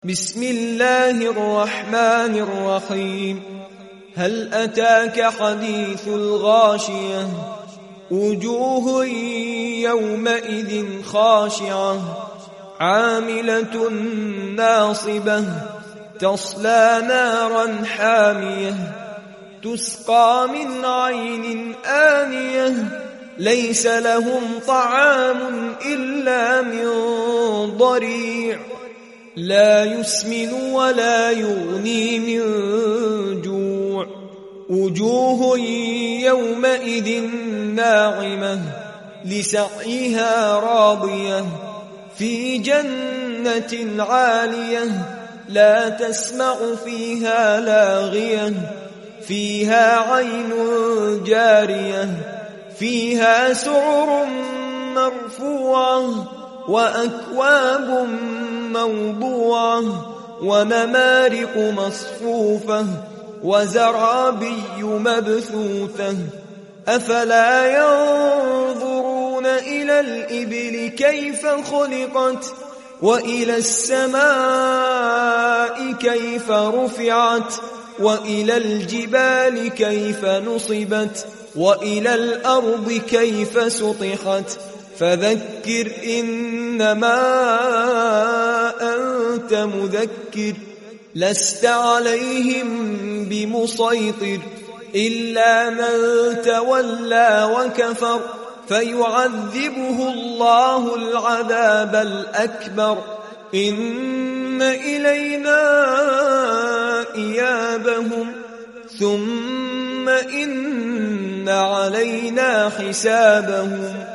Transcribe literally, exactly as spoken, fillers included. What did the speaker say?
بسم الله الرحمن الرحيم. هل أتاك حديث الغاشية؟ وجوه يومئذ خاشعة عاملة ناصبة تصلى نارا حامية تسقى من عين آنية ليس لهم طعام إلا من ضريع لا يسمن ولا يغني من جوع. وجوه يومئذ ناعمة لسعيها راضية في جنة عالية لا تسمع فيها لاغية فيها عين جارية فيها سرر مرفوعة وأكواب موضوعة ونمارق مصفوفة وزرابي مبثوثة. أفلا ينظرون إلى الإبل كيف خلقت وإلى السماء كيف رفعت وإلى الجبال كيف نصبت وإلى الأرض كيف سطحت. فذكر إنما أنت مذكر لست عليهم بمسيطر إلا من تولى وكفر فيعذبه الله العذاب الأكبر. إن إلينا إيابهم ثم إن علينا حسابهم.